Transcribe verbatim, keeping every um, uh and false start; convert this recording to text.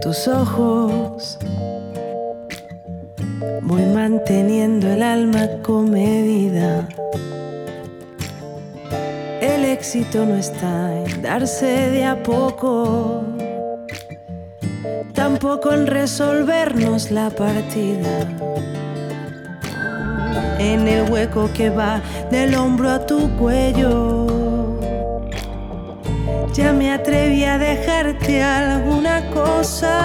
Tus ojos, voy manteniendo el alma comedida. El éxito no está en darse de a poco, tampoco en resolvernos la partida. En el hueco que va del hombro a tu cuello, ya me atreví a dejarte alguna cosa.